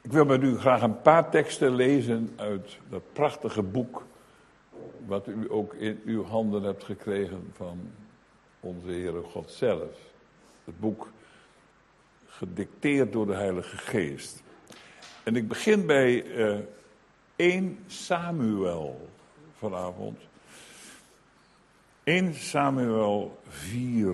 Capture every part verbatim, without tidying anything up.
Ik wil met u graag een paar teksten lezen uit dat prachtige boek, wat u ook in uw handen hebt gekregen van onze Heere God zelf. Het boek gedicteerd door de Heilige Geest. En ik begin bij uh, één Samuel vanavond. één Samuel vier.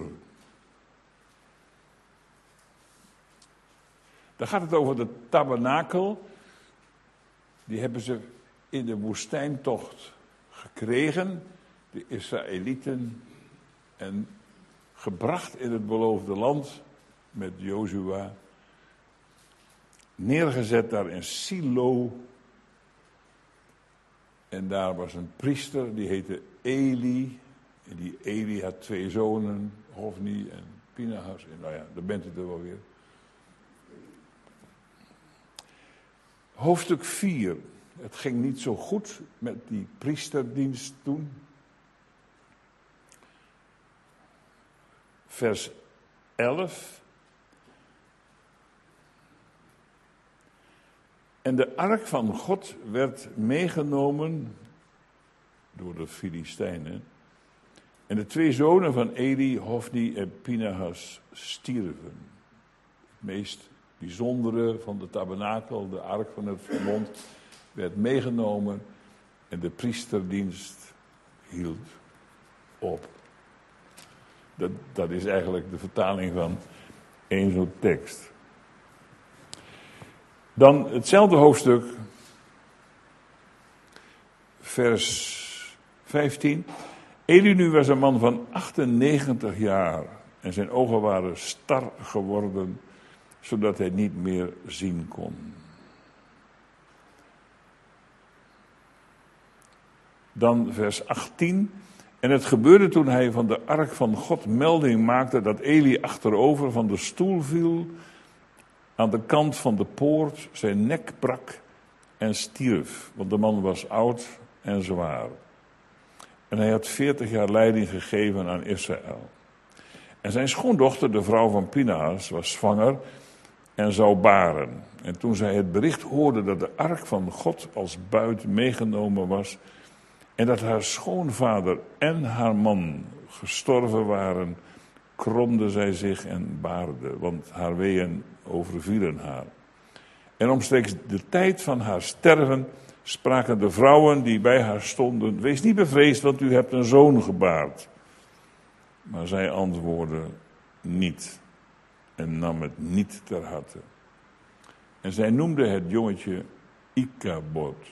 Daar gaat het over de tabernakel. Die hebben ze in de woestijntocht gekregen, de Israëlieten, en gebracht in het beloofde land met Jozua. Neergezet daar in Silo. En daar was een priester, die heette Eli. En die Eli had twee zonen, Hofni en Pinehas. En nou ja, daar bent u er wel weer. Hoofdstuk vier. Het ging niet zo goed met die priesterdienst toen. Vers elf. En de ark van God werd meegenomen door de Filistijnen. En de twee zonen van Eli, Hofni en Pinehas stierven. Het meest bijzondere van de tabernakel, de ark van het verbond, werd meegenomen en de priesterdienst hield op. Dat, dat is eigenlijk de vertaling van één zo'n tekst. Dan hetzelfde hoofdstuk, vers vijftien. Eli nu was een man van achtennegentig jaar en zijn ogen waren star geworden, zodat hij niet meer zien kon. Dan vers achttien. En het gebeurde toen hij van de ark van God melding maakte dat Eli achterover van de stoel viel, aan de kant van de poort, zijn nek brak en stierf, want de man was oud en zwaar. En hij had veertig jaar leiding gegeven aan Israël. En zijn schoondochter, de vrouw van Pinehas, was zwanger en zou baren. En toen zij het bericht hoorde dat de ark van God als buit meegenomen was en dat haar schoonvader en haar man gestorven waren, kromde zij zich en baarde, want haar weeën overvielen haar. En omstreeks de tijd van haar sterven spraken de vrouwen die bij haar stonden: wees niet bevreesd, want u hebt een zoon gebaard. Maar zij antwoordde niet en nam het niet ter harte. En zij noemde het jongetje Ikabod.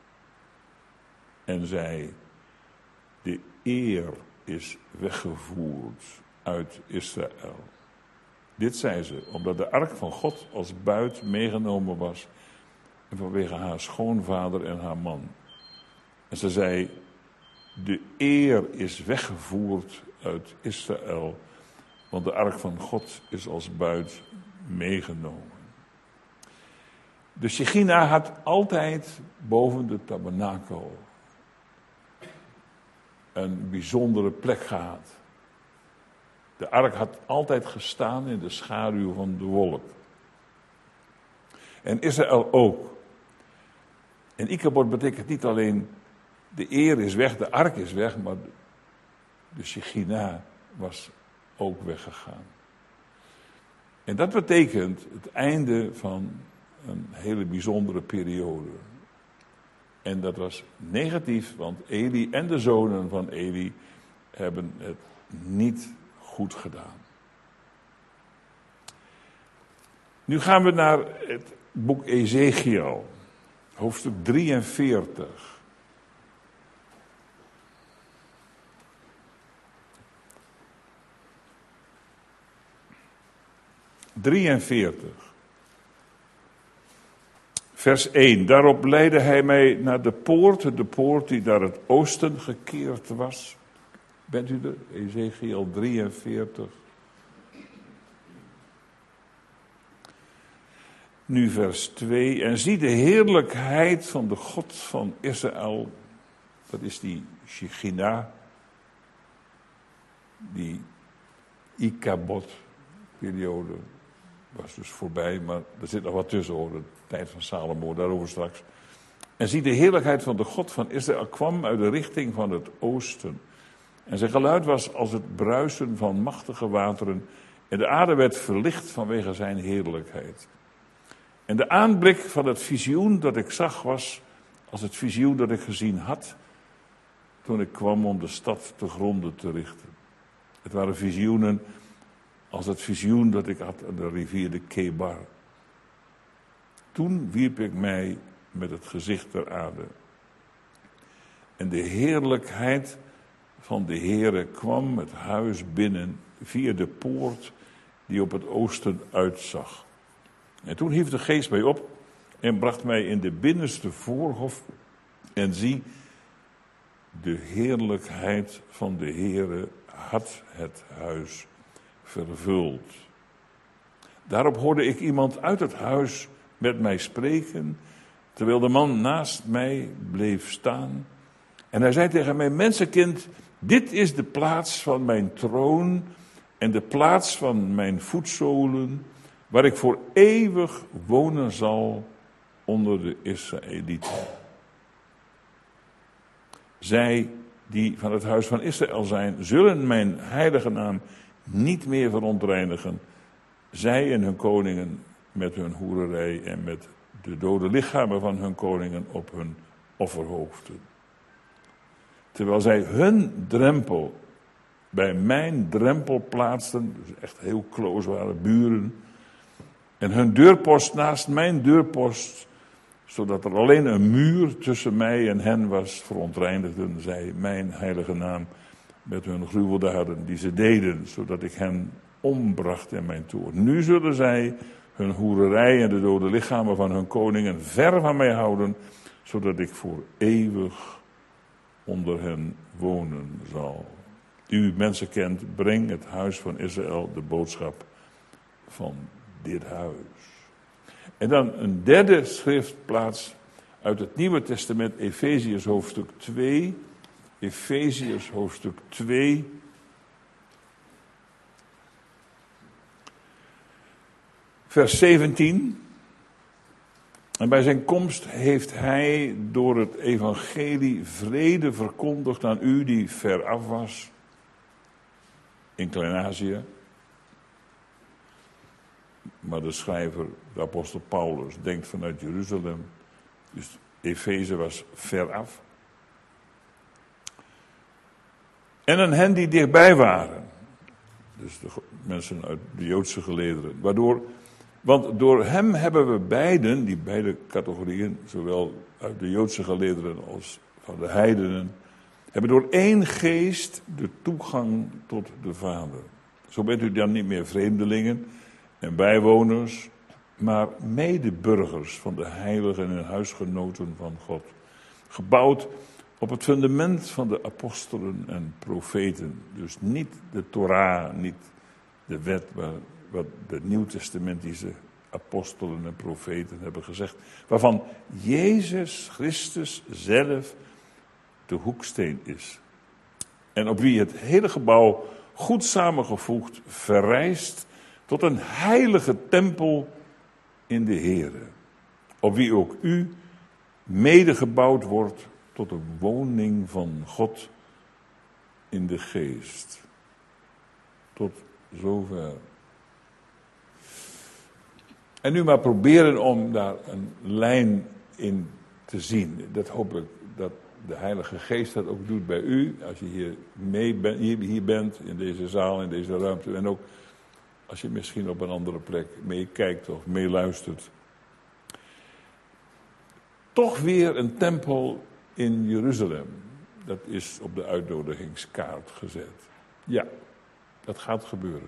En zei: de eer is weggevoerd uit Israël. Dit zei ze, omdat de ark van God als buit meegenomen was en vanwege haar schoonvader en haar man. En ze zei: de eer is weggevoerd uit Israël, want de ark van God is als buit meegenomen. De Shechina had altijd boven de tabernakel een bijzondere plek gehad. De ark had altijd gestaan in de schaduw van de wolk. En Israël ook. En Ikabod betekent niet alleen de eer is weg, de ark is weg, maar de Shechina was ook weggegaan. En dat betekent het einde van een hele bijzondere periode. En dat was negatief, want Eli en de zonen van Eli hebben het niet goed gedaan. Nu gaan we naar het boek Ezechiel, hoofdstuk drieënveertig. drieënveertig. Vers één. Daarop leidde hij mij naar de poort, de poort die naar het oosten gekeerd was. Bent u er? Ezechiel drieënveertig. Nu vers twee. En zie de heerlijkheid van de God van Israël. Dat is die Shechina. Die Ikabod periode. was dus voorbij, maar er zit nog wat tussen hoor, de tijd van Salomo, daarover straks. En zie, de heerlijkheid van de God van Israël kwam uit de richting van het oosten. En zijn geluid was als het bruisen van machtige wateren. En de aarde werd verlicht vanwege zijn heerlijkheid. En de aanblik van het visioen dat ik zag was als het visioen dat ik gezien had toen ik kwam om de stad te gronden te richten. Het waren visioenen als het visioen dat ik had aan de rivier de Kebar. Toen wierp ik mij met het gezicht ter aarde. En de heerlijkheid van de Heere kwam het huis binnen via de poort die op het oosten uitzag. En toen hief de geest mij op en bracht mij in de binnenste voorhof. En zie, de heerlijkheid van de Heere had het huis vervuld. Daarop hoorde ik iemand uit het huis met mij spreken, terwijl de man naast mij bleef staan. En hij zei tegen mij: mensenkind, dit is de plaats van mijn troon en de plaats van mijn voetzolen, waar ik voor eeuwig wonen zal onder de Israëlieten. Zij die van het huis van Israël zijn, zullen mijn heilige naam niet meer verontreinigen. Zij en hun koningen met hun hoererij en met de dode lichamen van hun koningen op hun offerhoofden. Terwijl zij hun drempel bij mijn drempel plaatsten, dus echt heel close waren, buren, en hun deurpost naast mijn deurpost, zodat er alleen een muur tussen mij en hen was, verontreinigden zij mijn heilige naam met hun gruweldaden die ze deden, zodat ik hen ombracht in mijn toorn. Nu zullen zij hun hoererij en de dode lichamen van hun koningen ver van mij houden, zodat ik voor eeuwig onder hen wonen zal. U mensen kent, breng het huis van Israël de boodschap van dit huis. En dan een derde schriftplaats uit het Nieuwe Testament, Efeziërs hoofdstuk twee. Efeziërs hoofdstuk twee. Vers zeventien. En bij zijn komst heeft hij door het evangelie vrede verkondigd aan u die veraf was in Klein-Azië. Maar de schrijver, de apostel Paulus, denkt vanuit Jeruzalem. Dus Efeze was veraf. En aan hen die dichtbij waren. Dus de mensen uit de Joodse gelederen. Waardoor, want door hem hebben we beiden, die beide categorieën, zowel uit de Joodse gelederen als van de heidenen, hebben door één geest de toegang tot de Vader. Zo bent u dan niet meer vreemdelingen en bijwoners, maar medeburgers van de heiligen en huisgenoten van God. Gebouwd op het fundament van de apostelen en profeten. Dus niet de Torah, niet de wet, maar wat de nieuwtestamentische apostelen en profeten hebben gezegd. Waarvan Jezus Christus zelf de hoeksteen is. En op wie het hele gebouw goed samengevoegd verrijst tot een heilige tempel in de Here. Op wie ook u medegebouwd wordt tot een woning van God in de geest. Tot zover. En nu maar proberen om daar een lijn in te zien. Dat hoop ik dat de Heilige Geest dat ook doet bij u. Als je hier, mee ben, hier, hier bent, in deze zaal, in deze ruimte. En ook als je misschien op een andere plek meekijkt of meeluistert. Toch weer een tempel in Jeruzalem. Dat is op de uitnodigingskaart gezet. Ja, dat gaat gebeuren.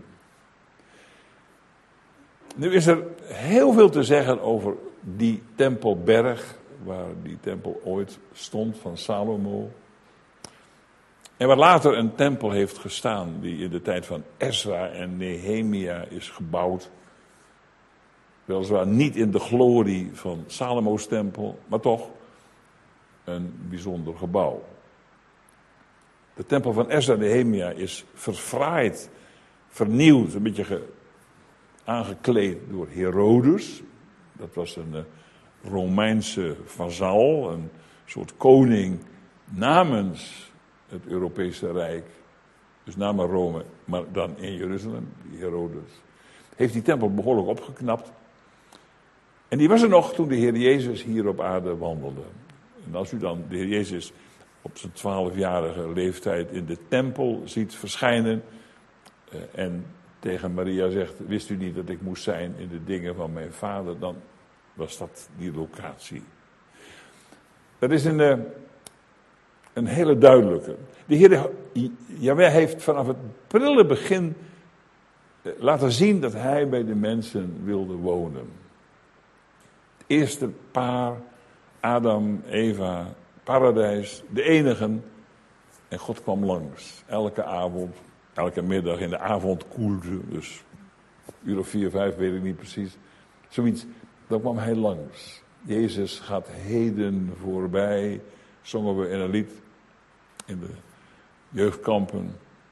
Nu is er heel veel te zeggen over die tempelberg, waar die tempel ooit stond van Salomo. En waar later een tempel heeft gestaan, die in de tijd van Ezra en Nehemia is gebouwd. Weliswaar niet in de glorie van Salomo's tempel, maar toch een bijzonder gebouw. De tempel van Ezra en Nehemia is verfraaid, vernieuwd, een beetje aangekleed door Herodes. Dat was een uh, Romeinse vazal, een soort koning namens het Europese Rijk. Dus namens Rome, maar dan in Jeruzalem, die Herodes. Heeft die tempel behoorlijk opgeknapt. En die was er nog toen de Heer Jezus hier op aarde wandelde. En als u dan de Heer Jezus op zijn twaalfjarige leeftijd in de tempel ziet verschijnen uh, en tegen Maria zegt, wist u niet dat ik moest zijn in de dingen van mijn vader, dan was dat die locatie. Dat is een, uh, een hele duidelijke. De Heer Jahweh heeft vanaf het prille begin uh, laten zien dat hij bij de mensen wilde wonen. Het eerste paar, Adam, Eva, paradijs, de enigen. En God kwam langs. Elke avond, elke middag in de avondkoelte. Dus uur of vier, vijf, weet ik niet precies. Zoiets, dan kwam hij langs. Jezus gaat heden voorbij. Zongen we in een lied in de jeugdkampen.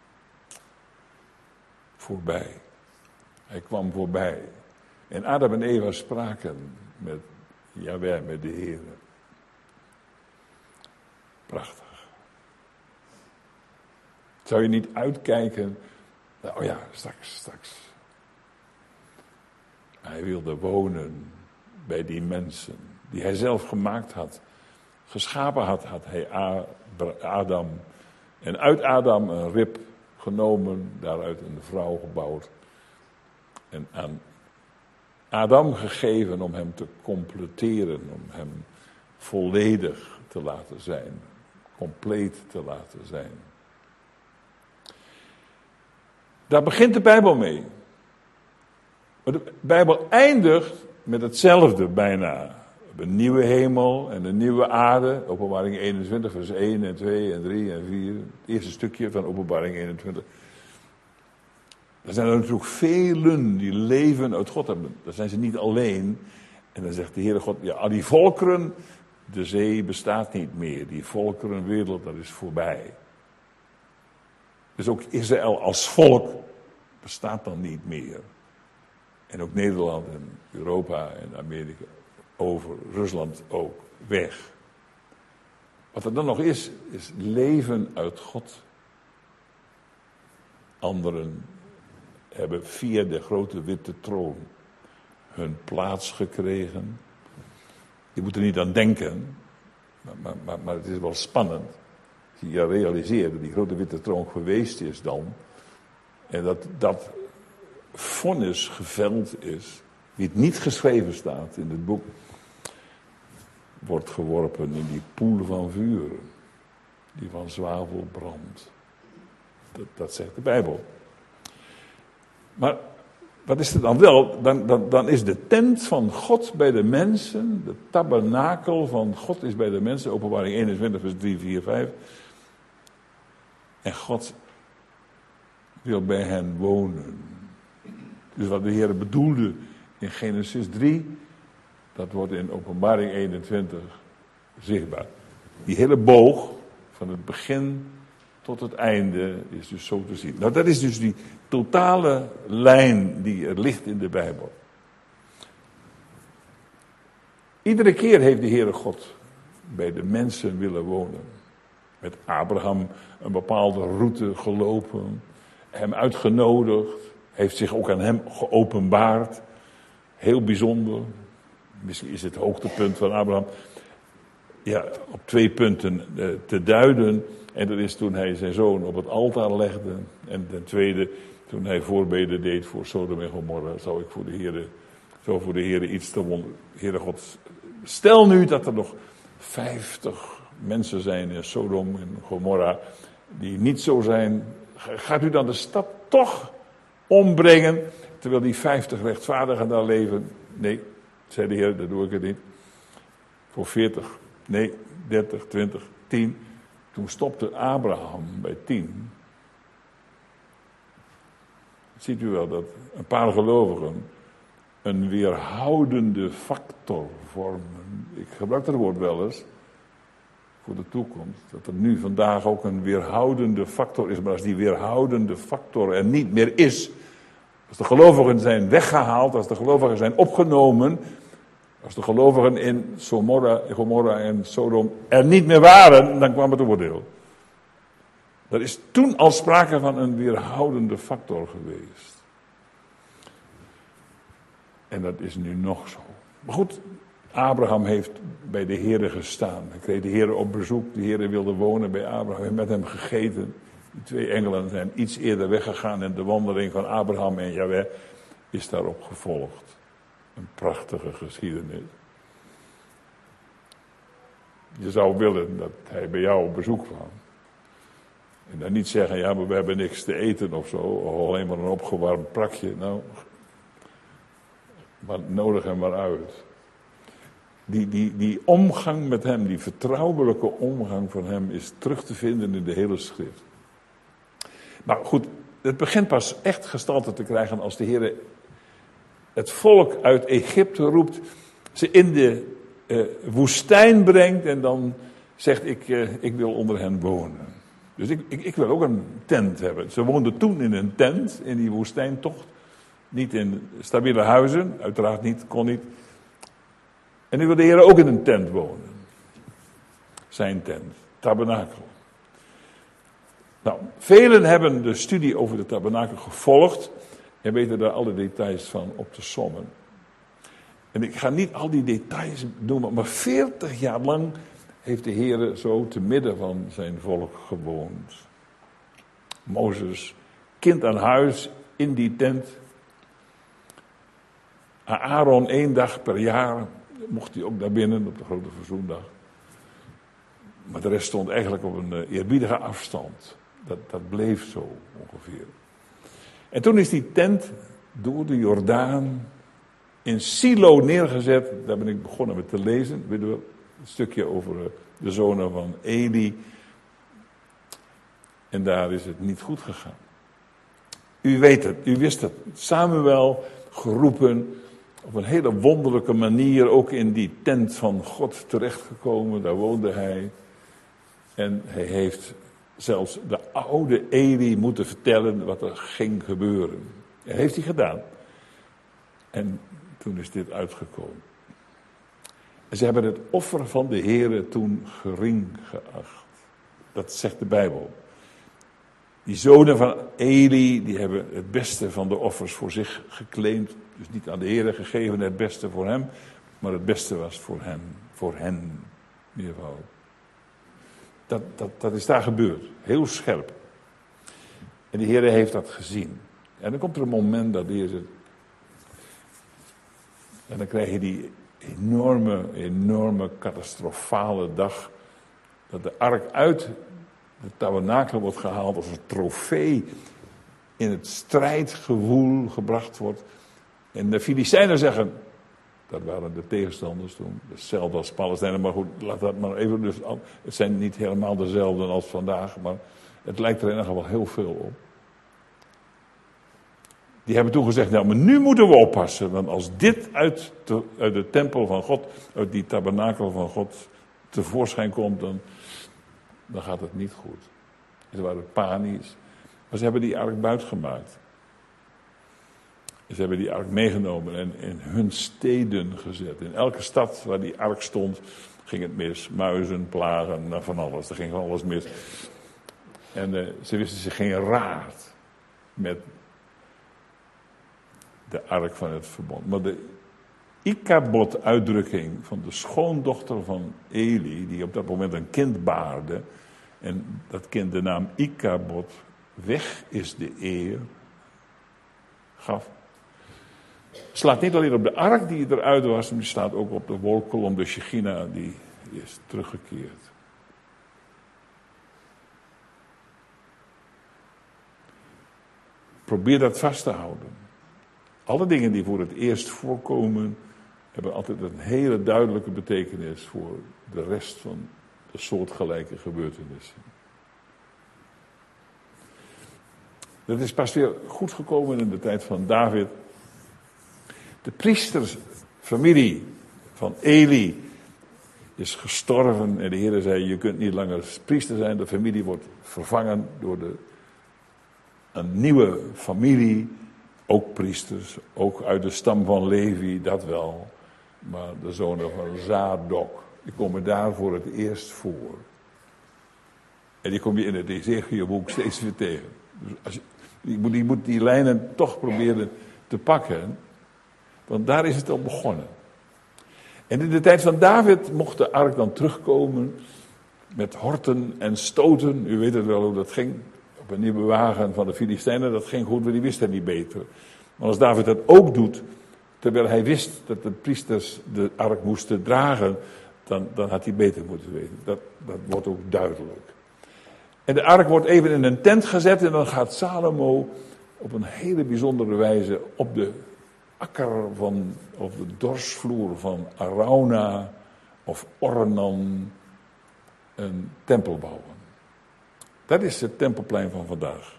Voorbij. Hij kwam voorbij. En Adam en Eva spraken met Jahweh, met de Heer. Prachtig. Zou je niet uitkijken? Oh ja, straks, straks. Hij wilde wonen bij die mensen die hij zelf gemaakt had. Geschapen had, had hij Adam. En uit Adam een rib genomen, daaruit een vrouw gebouwd. En aan Adam gegeven om hem te completeren, om hem volledig te laten zijn, compleet te laten zijn. Daar begint de Bijbel mee. Maar de Bijbel eindigt met hetzelfde bijna. Een nieuwe hemel en een nieuwe aarde. Openbaring eenentwintig, vers één en twee en drie en vier. Het eerste stukje van Openbaring eenentwintig. Er zijn er natuurlijk velen die leven uit God hebben. Dat zijn ze niet alleen. En dan zegt de Heere God, ja, al die volkeren, de zee bestaat niet meer. Die volkerenwereld, dat is voorbij. Dus ook Israël als volk bestaat dan niet meer. En ook Nederland en Europa en Amerika over, Rusland ook, weg. Wat er dan nog is, is leven uit God. Anderen hebben via de grote witte troon hun plaats gekregen. Je moet er niet aan denken, maar, maar, maar, maar het is wel spannend. Je realiseert dat die grote witte troon geweest is dan. En dat dat vonnis geveld is. Wie het niet geschreven staat in het boek, wordt geworpen in die poel van vuur. Die van zwavel brandt. Dat, dat zegt de Bijbel. Maar wat is er dan wel? Dan, dan, dan is de tent van God bij de mensen, de tabernakel van God is bij de mensen, Openbaring eenentwintig, vers drie, vier, vijf. En God wil bij hen wonen. Dus wat de Heer bedoelde in Genesis drie, dat wordt in Openbaring eenentwintig zichtbaar. Die hele boog, van het begin tot het einde, is dus zo te zien. Nou, dat is dus die totale lijn die er ligt in de Bijbel. Iedere keer heeft de Heere God bij de mensen willen wonen. Met Abraham een bepaalde route gelopen, hem uitgenodigd, heeft zich ook aan hem geopenbaard. Heel bijzonder. Misschien is het hoogtepunt van Abraham ja, op twee punten uh, te duiden. En dat is toen hij zijn zoon op het altaar legde. En ten tweede, toen hij voorbeden deed voor Sodom en Gomorra, zou ik voor de Heere, zou voor de Heere iets te wonderen. Heere God, stel nu dat er nog vijftig mensen zijn in Sodom en Gomorra die niet zo zijn. Gaat u dan de stad toch ombrengen, terwijl die vijftig rechtvaardigen daar leven? Nee, zei de Heer, dat doe ik het niet. Voor veertig, nee, dertig, twintig, tien. Toen stopte Abraham bij tien. Ziet u wel dat een paar gelovigen een weerhoudende factor vormen. Ik gebruik dat woord wel eens voor de toekomst. Dat er nu vandaag ook een weerhoudende factor is. Maar als die weerhoudende factor er niet meer is, Als de gelovigen zijn weggehaald, als de gelovigen zijn opgenomen, als de gelovigen in Gomorra, Gomorra en Sodom er niet meer waren, dan kwam het oordeel. Er is toen al sprake van een weerhoudende factor geweest. En dat is nu nog zo. Maar goed, Abraham heeft bij de Here gestaan. Hij kreeg de Here op bezoek. De Here wilde wonen bij Abraham. Hij heeft met hem gegeten. Die twee engelen zijn iets eerder weggegaan en de wandeling van Abraham en Jahweh is daarop gevolgd. Een prachtige geschiedenis. Je zou willen dat hij bij jou op bezoek kwam. En dan niet zeggen, ja, maar we hebben niks te eten of zo. Of alleen maar een opgewarmd prakje. Nou, maar nodig hem maar uit. Die, die, die omgang met hem, die vertrouwelijke omgang van hem, is terug te vinden in de hele schrift. Maar goed, het begint pas echt gestalte te krijgen als de Heer het volk uit Egypte roept, ze in de uh, woestijn brengt en dan zegt, ik, uh, ik wil onder hen wonen. Dus ik, ik, ik wil ook een tent hebben. Ze woonden toen in een tent, in die woestijntocht. Niet in stabiele huizen, uiteraard niet, kon niet. En nu wil de Heer ook in een tent wonen. Zijn tent, tabernakel. Nou, velen hebben de studie over de tabernakel gevolgd en weten daar alle details van op te sommen. En ik ga niet al die details noemen, maar veertig jaar lang heeft de Heer zo te midden van zijn volk gewoond. Mozes, kind aan huis, in die tent. Aaron één dag per jaar mocht hij ook daar binnen op de grote verzoendag. Maar de rest stond eigenlijk op een eerbiedige afstand. Dat, dat bleef zo ongeveer. En toen is die tent door de Jordaan in Silo neergezet. Daar ben ik begonnen met te lezen. Weet je wel, een stukje over de zonen van Eli. En daar is het niet goed gegaan. U weet het, u wist het. Samuel geroepen, op een hele wonderlijke manier ook in die tent van God terechtgekomen. Daar woonde hij. En hij heeft zelfs de oude Eli moeten vertellen wat er ging gebeuren. Dat heeft hij gedaan. En toen is dit uitgekomen. En ze hebben het offer van de Heere toen gering geacht. Dat zegt de Bijbel. Die zonen van Eli, die hebben het beste van de offers voor zich geclaimd. Dus niet aan de Heere gegeven het beste voor hem, maar het beste was voor hem, voor hen, meervoud. Dat, dat, dat is daar gebeurd, heel scherp. En de Heere heeft dat gezien. En dan komt er een moment dat de Heer zegt, en dan krijg je die enorme, enorme, catastrofale dag, dat de ark uit de tabernakel wordt gehaald als een trofee in het strijdgewoel gebracht wordt. En de Filistijnen zeggen, dat waren de tegenstanders toen, hetzelfde als Palestijnen, maar goed, laat dat maar even, dus, het zijn niet helemaal dezelfde als vandaag, maar het lijkt er in ieder geval heel veel op. Die hebben toen gezegd, nou, maar nu moeten we oppassen, want als dit uit de, uit de tempel van God, uit die tabernakel van God tevoorschijn komt, dan, dan gaat het niet goed. Ze waren panisch, maar ze hebben die ark buitgemaakt. Ze hebben die ark meegenomen en in hun steden gezet. In elke stad waar die ark stond, ging het mis. Muizen, plagen, van alles. Er ging van alles mis. En uh, ze wisten zich geen raad met de ark van het verbond. Maar de Ikabod-uitdrukking van de schoondochter van Eli, die op dat moment een kind baarde, en dat kind de naam Ikabod, weg is de eer, gaf. Slaat niet alleen op de ark die eruit was, maar die staat ook op de wolkkolom, de Shechina, die is teruggekeerd. Probeer dat vast te houden. Alle dingen die voor het eerst voorkomen, hebben altijd een hele duidelijke betekenis voor de rest van de soortgelijke gebeurtenissen. Dat is pas weer goed gekomen in de tijd van David. De priestersfamilie van Eli is gestorven en de Heer zei, je kunt niet langer priester zijn. De familie wordt vervangen door de, een nieuwe familie Ook priesters, ook uit de stam van Levi, dat wel. Maar de zonen van Zadok, die komen daar voor het eerst voor. En die kom je in het Ezechiëlboek steeds weer tegen. Dus als je, je, moet, je moet die lijnen toch proberen te pakken. Want daar is het al begonnen. En in de tijd van David mocht de ark dan terugkomen met horten en stoten. U weet het wel hoe dat ging. Op een nieuwe wagen van de Filistijnen, dat ging goed, maar die wist het niet beter. Maar als David dat ook doet, terwijl hij wist dat de priesters de ark moesten dragen, dan, dan had hij beter moeten weten. Dat, dat wordt ook duidelijk. En de ark wordt even in een tent gezet en dan gaat Salomo op een hele bijzondere wijze op de akker van, of de dorsvloer van Arauna of Ornan een tempel bouwen. Dat is het tempelplein van vandaag.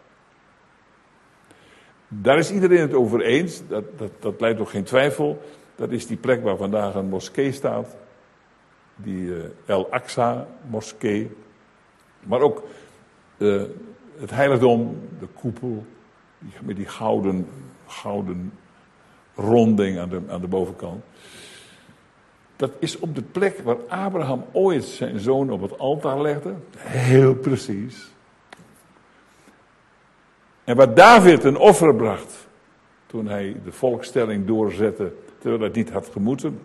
Daar is iedereen het over eens, dat, dat, dat leidt toch geen twijfel. Dat is die plek waar vandaag een moskee staat, die uh, El Aqsa moskee. Maar ook uh, het heiligdom, de koepel, die, met die gouden, gouden ronding aan de, aan de bovenkant. Dat is op de plek waar Abraham ooit zijn zoon op het altaar legde. Heel precies. En waar David een offer bracht toen hij de volkstelling doorzette, terwijl het niet had gemoeten.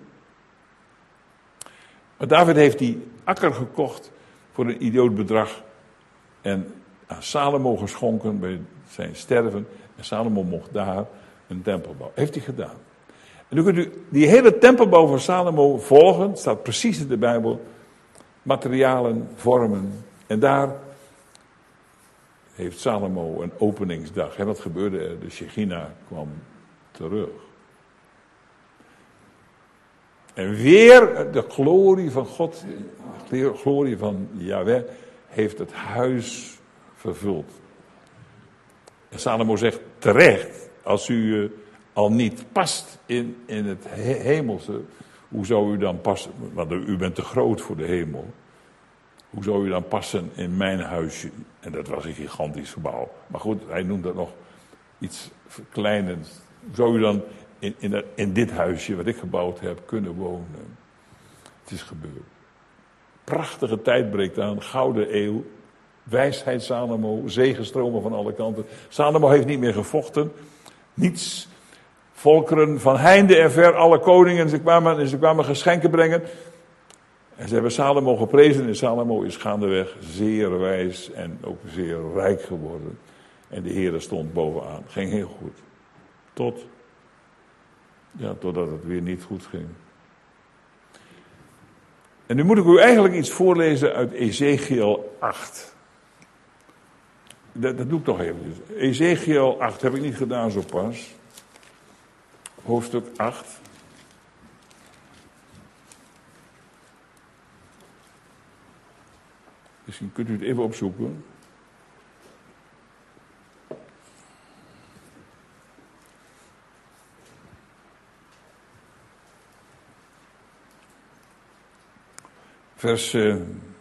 Maar David heeft die akker gekocht voor een idioot bedrag en aan Salomo geschonken bij zijn sterven. En Salomo mocht daar een tempel bouwen. Heeft hij gedaan. En nu kunt u die hele tempelbouw van Salomo volgen. Het staat precies in de Bijbel. Materialen, vormen. En daar heeft Salomo een openingsdag. En wat gebeurde er? De Shechina kwam terug. En weer de glorie van God, de glorie van Yahweh, heeft het huis vervuld. En Salomo zegt terecht, als u uh, al niet past in, in het he- hemelse, hoe zou u dan passen? Want u bent te groot voor de hemel. Hoe zou u dan passen in mijn huisje? En dat was een gigantisch gebouw. Maar goed, hij noemt dat nog iets verkleinends. Hoe zou u dan in, in, dat, in dit huisje wat ik gebouwd heb kunnen wonen? Het is gebeurd. Prachtige tijd breekt aan, gouden eeuw. Wijsheid Salomo, zegenstromen van alle kanten. Salomo heeft niet meer gevochten. Niets. Volkeren van heinde en ver, alle koningen, ze kwamen, en ze kwamen geschenken brengen. En ze hebben Salomo geprezen en Salomo is gaandeweg zeer wijs en ook zeer rijk geworden. En de Heere stond bovenaan. Ging heel goed. Tot, ja, totdat het weer niet goed ging. En nu moet ik u eigenlijk iets voorlezen uit Ezechiël acht. Dat, dat doe ik toch even. Ezechiël acht heb ik niet gedaan zo pas. Hoofdstuk acht. Misschien kunt u het even opzoeken. Vers... Uh,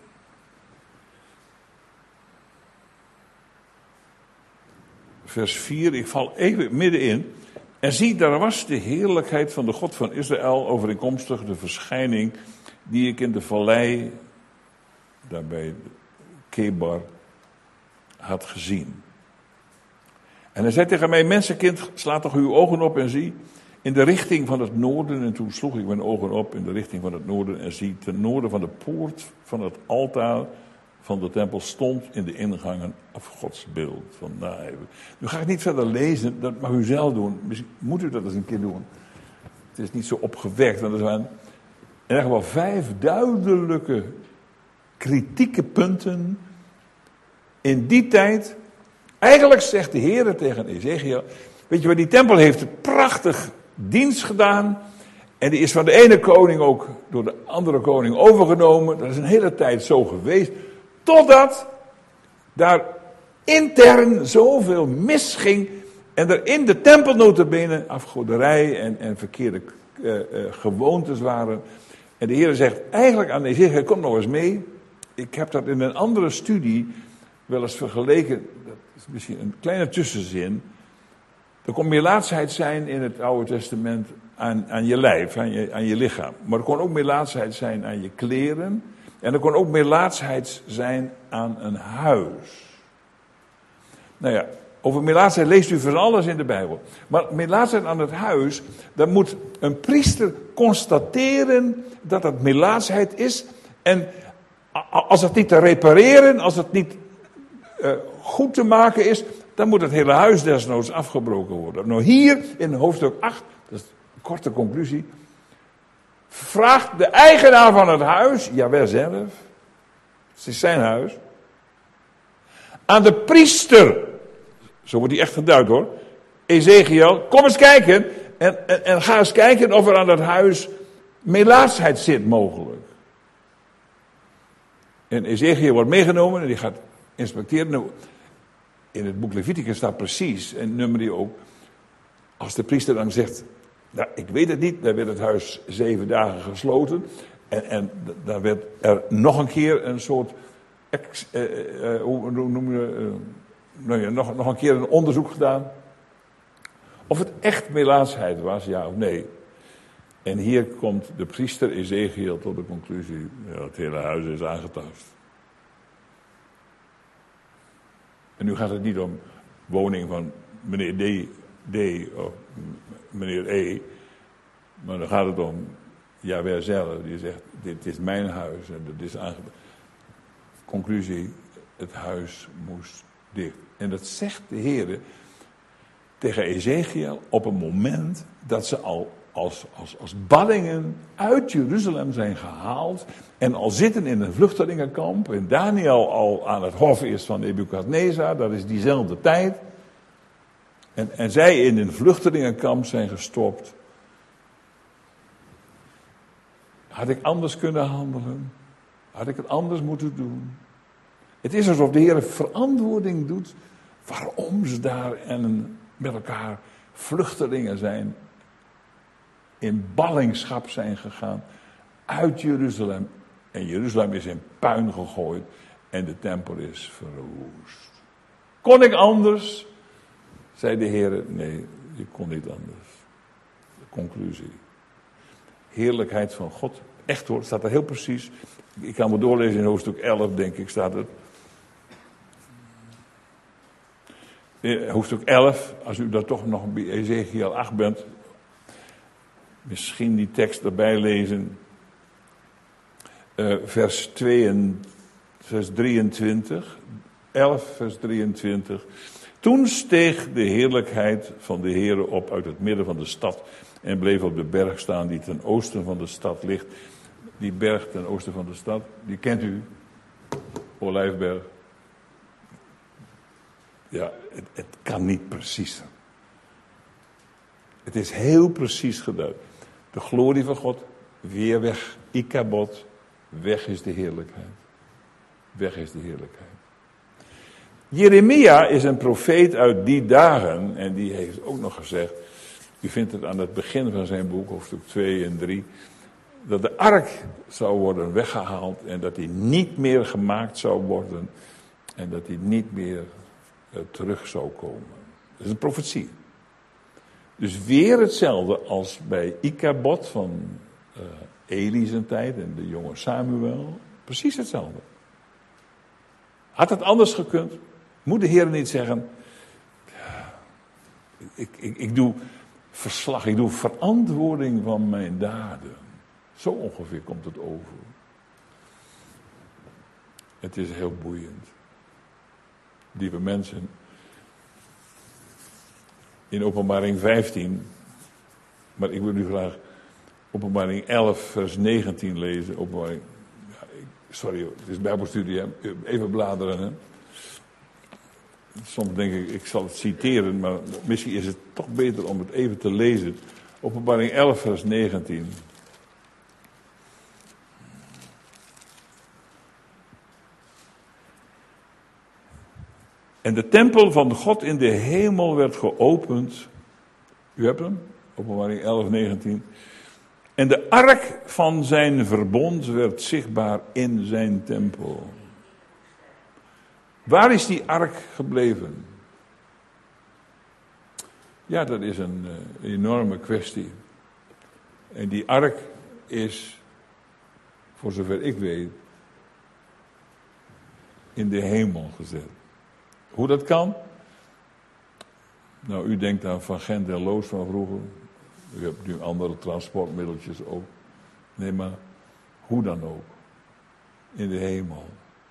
vers vier, ik val even middenin. En zie, daar was de heerlijkheid van de God van Israël overeenkomstig de verschijning die ik in de vallei, daarbij Kebar, had gezien. En hij zei tegen mij, mensenkind, sla toch uw ogen op en zie, in de richting van het noorden. En toen sloeg ik mijn ogen op in de richting van het noorden en zie, ten noorden van de poort van het altaar van de tempel stond in de ingang een afgodsbeeld van naaiven. Nu ga ik niet verder lezen, dat mag u zelf doen. Misschien moet u dat eens een keer doen. Het is niet zo opgewekt, want er zijn in ieder geval vijf duidelijke kritieke punten in die tijd. Eigenlijk zegt de Heer tegen Ezechiël, weet je wat, die tempel heeft een prachtig dienst gedaan. En die is van de ene koning ook door de andere koning overgenomen. Dat is een hele tijd zo geweest. Totdat daar intern zoveel misging. En er in de tempel notabene afgoderij en, en verkeerde uh, uh, gewoontes waren. En de Heer zegt eigenlijk aan Ezechiël, kom nog eens mee. Ik heb dat in een andere studie wel eens vergeleken. Dat is misschien een kleine tussenzin. Er kon melaatsheid zijn in het Oude Testament aan, aan je lijf, aan je, aan je lichaam. Maar er kon ook melaatsheid zijn aan je kleren. En er kon ook melaatsheid zijn aan een huis. Nou ja, over melaatsheid leest u van alles in de Bijbel. Maar melaatsheid aan het huis, dan moet een priester constateren dat het melaatsheid is. En als het niet te repareren, als het niet uh, goed te maken is, dan moet het hele huis desnoods afgebroken worden. Nou, hier in hoofdstuk acht, dat is een korte conclusie, vraagt de eigenaar van het huis, Jahweh zelf, het is zijn huis, aan de priester, zo wordt hij echt geduid hoor, Ezekiel, kom eens kijken en, en, en ga eens kijken of er aan dat huis melaatsheid zit mogelijk. En Ezekiel wordt meegenomen en die gaat inspecteren. Nou, in het boek Leviticus staat precies, en nummer die ook, als de priester dan zegt, nou, ik weet het niet, dan werd het huis zeven dagen gesloten. En, en dan werd er nog een keer een soort, ex, eh, eh, hoe noem je, eh, nou ja, nog, nog een keer een onderzoek gedaan. Of het echt melaatsheid was, ja of nee. En hier komt de priester Ezekiel tot de conclusie, ja, het hele huis is aangetast. En nu gaat het niet om woning van meneer D, D of meneer E. Maar dan gaat het om Jahweh zelf. Die zegt, dit is mijn huis. En dat is aange... Conclusie, het huis moest dicht. En dat zegt de Heer tegen Ezekiel op een moment dat ze al als, als, als ballingen uit Jeruzalem zijn gehaald. En al zitten in een vluchtelingenkamp. En Daniel al aan het hof is van Nebukadnezar. Dat is diezelfde tijd. En, en zij in een vluchtelingenkamp zijn gestopt. Had ik anders kunnen handelen? Had ik het anders moeten doen? Het is alsof de Heer verantwoording doet waarom ze daar en met elkaar vluchtelingen zijn. In ballingschap zijn gegaan uit Jeruzalem. En Jeruzalem is in puin gegooid en de tempel is verwoest. Kon ik anders? Zei de Heer, nee, je kon niet anders. De conclusie. Heerlijkheid van God. Echt hoor, staat er heel precies. Ik kan me doorlezen in hoofdstuk elf, denk ik, staat het. In hoofdstuk elf, als u daar toch nog bij Ezekiel acht bent. Misschien die tekst erbij lezen. Uh, vers, twee en, vers drieëntwintig. elf, vers drieëntwintig. Toen steeg de heerlijkheid van de Heere op uit het midden van de stad en bleef op de berg staan die ten oosten van de stad ligt. Die berg ten oosten van de stad, die kent u, Olijfberg. Ja, het, het kan niet precies zijn. Het is heel precies geduid. De glorie van God, weer weg, Ikabod, weg is de heerlijkheid. Weg is de heerlijkheid. Jeremia is een profeet uit die dagen en die heeft ook nog gezegd, u vindt het aan het begin van zijn boek, hoofdstuk twee en drie, dat de ark zou worden weggehaald en dat die niet meer gemaakt zou worden en dat die niet meer uh, terug zou komen. Dat is een profetie. Dus weer hetzelfde als bij Ikabod van uh, Eli zijn tijd en de jonge Samuel. Precies hetzelfde. Had het anders gekund? Moet de Heer niet zeggen, ik, ik, ik doe verslag, ik doe verantwoording van mijn daden. Zo ongeveer komt het over. Het is heel boeiend. Lieve mensen, in Openbaring vijftien, maar ik wil u graag Openbaring elf vers negentien lezen. Openbaring, ja, ik, sorry, het is Bijbelstudie, hè? Even bladeren. Hè? Soms denk ik, ik zal het citeren, maar misschien is het toch beter om het even te lezen. Openbaring elf vers negentien. En de tempel van God in de hemel werd geopend. U hebt hem? Openbaring elf negentien. En de ark van zijn verbond werd zichtbaar in zijn tempel. Waar is die ark gebleven? Ja, dat is een uh, enorme kwestie. En die ark is, voor zover ik weet, in de hemel gezet. Hoe dat kan? Nou, u denkt aan Van Gent en Loos van vroeger. U hebt nu andere transportmiddeltjes ook. Nee, maar hoe dan ook. In de hemel.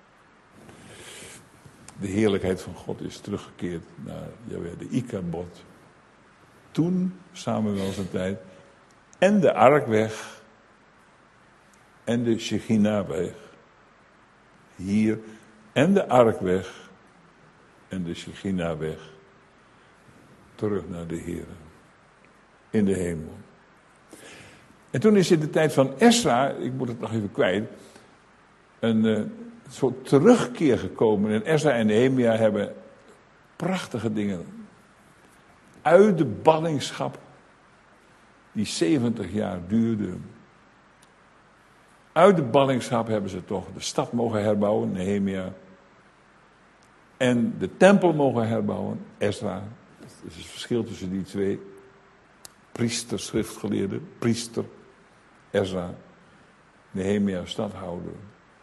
De heerlijkheid van God is teruggekeerd naar Jaweh, de Ikabod. Toen, Samuel zijn tijd, en de ark weg en de Shechina weg. Hier, en de ark weg en de Shechina weg. Terug naar de Heer. In de hemel. En toen is in de tijd van Esra, ik moet het nog even kwijt, een uh, soort terugkeer gekomen. En Esra en Nehemia hebben prachtige dingen. Uit de ballingschap, die zeventig jaar duurde. Uit de ballingschap hebben ze toch de stad mogen herbouwen, Nehemia. En de tempel mogen herbouwen, Esra. Dat is het verschil tussen die twee. Priester, schriftgeleerde, priester, Esra, Nehemia, stadhouder.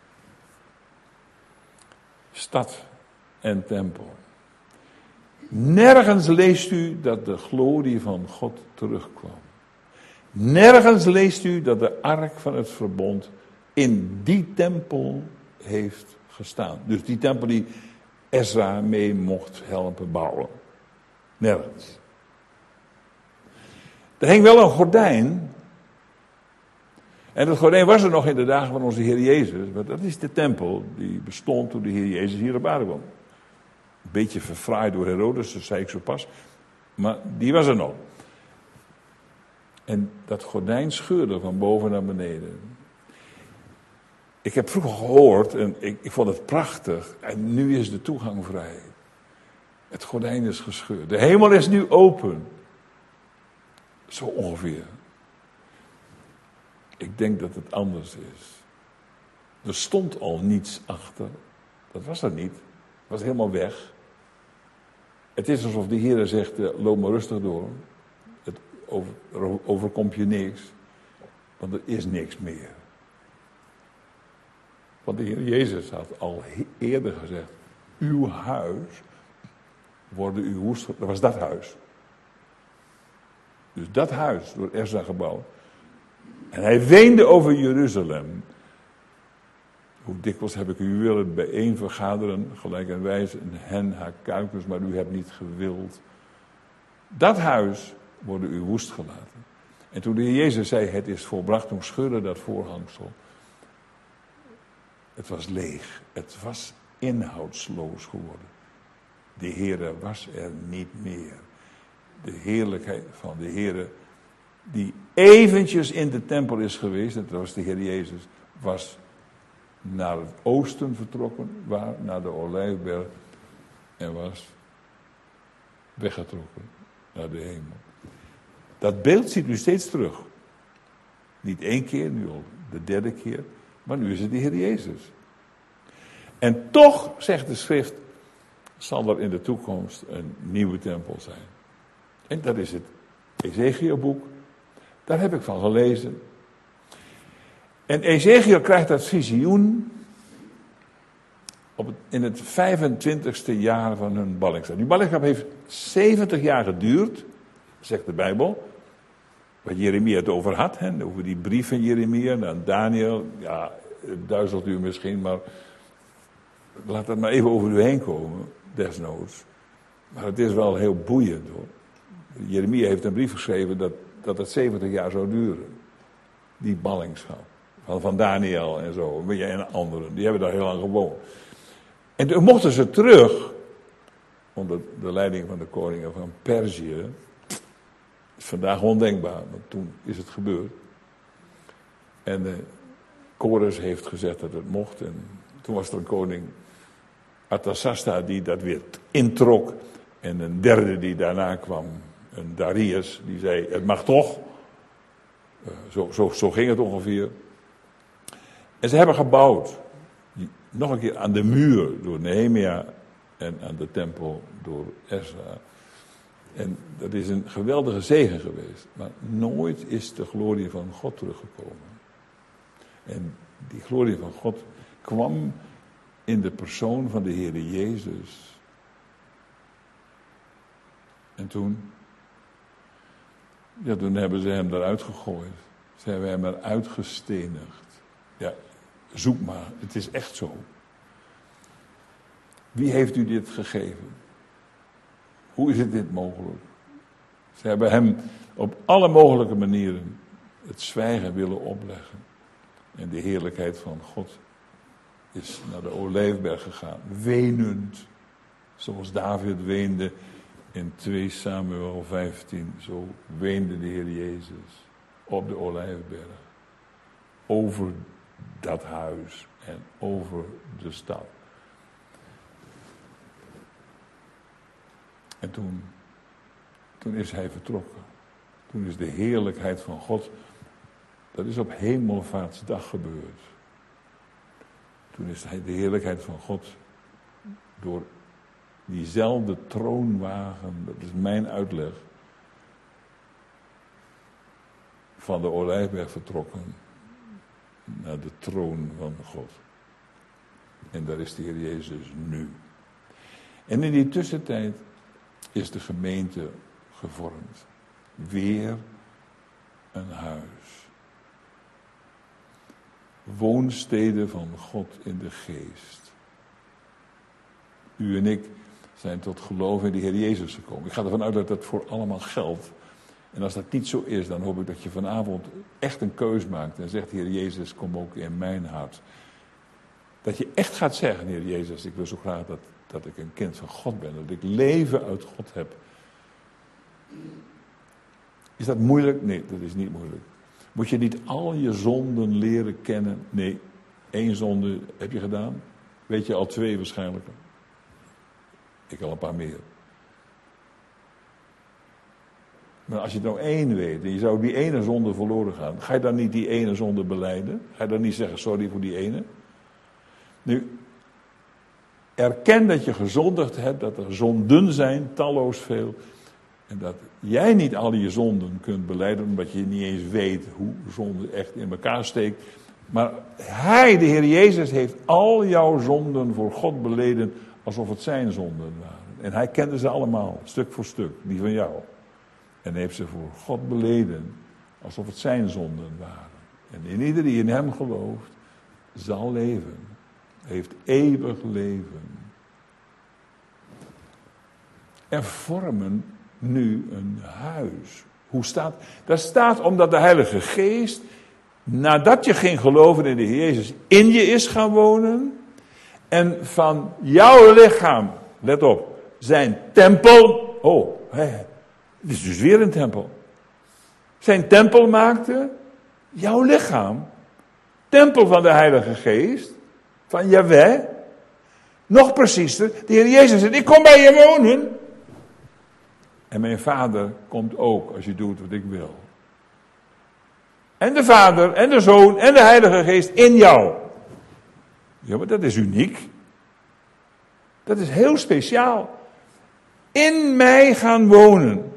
Stad en tempel. Nergens leest u dat de glorie van God terugkwam. Nergens leest u dat de ark van het verbond in die tempel heeft gestaan. Dus die tempel die Esra mee mocht helpen bouwen. Nergens. Er hing wel een gordijn. En dat gordijn was er nog in de dagen van onze Heer Jezus. Maar dat is de tempel die bestond toen de Heer Jezus hier op aarde kwam. Een beetje verfraaid door Herodes, dat zei ik zo pas. Maar die was er nog. En dat gordijn scheurde van boven naar beneden. Ik heb vroeger gehoord en ik, ik vond het prachtig. En nu is de toegang vrij. Het gordijn is gescheurd. De hemel is nu open. Zo ongeveer. Ik denk dat het anders is. Er stond al niets achter. Dat was er niet. Het was helemaal weg. Het is alsof de Heer zegt, uh, loop maar rustig door. Het over, overkomt je niks. Want er is niks meer. Want de Heer Jezus had al eerder gezegd, uw huis worden uw woest. Dat was dat huis. Dus dat huis door Esra gebouwd. En hij weende over Jeruzalem. Hoe dikwijls heb ik u willen bijeen vergaderen, gelijk en wijze, en hen haar kuikens, maar u hebt niet gewild. Dat huis worden u woest gelaten. En toen de Heer Jezus zei, het is volbracht, toen scheurde dat voorhangsel. Het was leeg. Het was inhoudsloos geworden. De Heere was er niet meer. De heerlijkheid van de Heere, die eventjes in de tempel is geweest, dat was de Heer Jezus, was naar het oosten vertrokken, waar, naar de Olijfberg, en was weggetrokken naar de hemel. Dat beeld ziet u steeds terug. Niet één keer, nu al de derde keer, maar nu is het de Heer Jezus. En toch, zegt de schrift, zal er in de toekomst een nieuwe tempel zijn. En dat is het Ezechielboek. Daar heb ik van gelezen. En Ezechiel krijgt dat visioen op het, in het vijfentwintigste jaar van hun ballingschap. Die ballingschap heeft zeventig jaar geduurd, zegt de Bijbel. Wat Jeremia het over had, hè, over die brief van Jeremia aan Daniel. Ja, het duizelt u misschien, maar laat dat maar even over u heen komen, desnoods. Maar het is wel heel boeiend, hoor. Jeremia heeft een brief geschreven dat, dat het zeventig jaar zou duren. Die ballingschap. Van, van Daniel en zo, en anderen. Die hebben daar heel lang gewoond. En toen mochten ze terug, onder de leiding van de koningen van Perzië. Is vandaag ondenkbaar, want toen is het gebeurd. En uh, Kores heeft gezegd dat het mocht. En toen was er een koning, Artasasta, die dat weer introk. En een derde die daarna kwam, een Darius, die zei, het mag toch. Uh, zo, zo, zo ging het ongeveer. En ze hebben gebouwd. Nog een keer aan de muur door Nehemia en aan de tempel door Esra. En dat is een geweldige zegen geweest. Maar nooit is de glorie van God teruggekomen. En die glorie van God kwam in de persoon van de Heere Jezus. En toen, ja, toen hebben ze hem eruit gegooid. Ze hebben hem eruit gestenigd. Ja, zoek maar, het is echt zo. Wie heeft u dit gegeven? Hoe is het dit mogelijk? Ze hebben hem op alle mogelijke manieren het zwijgen willen opleggen. En de heerlijkheid van God is naar de Olijfberg gegaan, wenend. Zoals David weende in twee Samuel vijftien. Zo weende de Heer Jezus op de Olijfberg. Over dat huis en over de stad. En toen, toen is hij vertrokken. Toen is de heerlijkheid van God, dat is op Hemelvaartsdag gebeurd. Toen is de heerlijkheid van God door diezelfde troonwagen, dat is mijn uitleg, van de Olijfberg vertrokken naar de troon van God. En daar is de Heer Jezus nu. En in die tussentijd is de gemeente gevormd. Weer een huis. Woonsteden van God in de geest. U en ik zijn tot geloof in de Heer Jezus gekomen. Ik ga ervan uit dat dat voor allemaal geldt. En als dat niet zo is, dan hoop ik dat je vanavond echt een keus maakt en zegt, Heer Jezus, kom ook in mijn hart. Dat je echt gaat zeggen, Heer Jezus, ik wil zo graag dat, dat ik een kind van God ben, dat ik leven uit God heb. Is dat moeilijk? Nee, dat is niet moeilijk. Moet je niet al je zonden leren kennen? Nee, één zonde heb je gedaan. Weet je al twee waarschijnlijk. Ik al een paar meer. Maar als je nou één weet en je zou die ene zonde verloren gaan, ga je dan niet die ene zonde belijden? Ga je dan niet zeggen sorry voor die ene? Nu, erken dat je gezondigd hebt, dat er zonden zijn, talloos veel. En dat jij niet al je zonden kunt belijden, omdat je niet eens weet hoe zonde echt in elkaar steekt. Maar Hij, de Heer Jezus, heeft al jouw zonden voor God beleden, alsof het zijn zonden waren. En Hij kende ze allemaal, stuk voor stuk, die van jou. En heeft ze voor God beleden, alsof het zijn zonden waren. En in ieder die in Hem gelooft, zal leven. Heeft eeuwig leven. Er vormen nu een huis. Hoe staat? Daar staat omdat de Heilige Geest, nadat je ging geloven in de Heer Jezus, in je is gaan wonen. En van jouw lichaam, let op, zijn tempel. Oh, hé, het is dus weer een tempel. Zijn tempel maakte jouw lichaam. Tempel van de Heilige Geest. Van Jahweh. Nog preciezer, de Heer Jezus zegt, ik kom bij je wonen. En mijn Vader komt ook als je doet wat ik wil. En de Vader en de Zoon en de Heilige Geest in jou. Ja, maar dat is uniek. Dat is heel speciaal. In mij gaan wonen.